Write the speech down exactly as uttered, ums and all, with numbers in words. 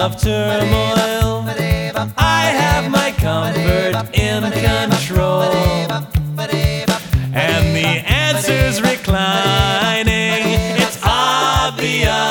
of turmoil, I have my comfort in control, and the answer's reclining. It's obvious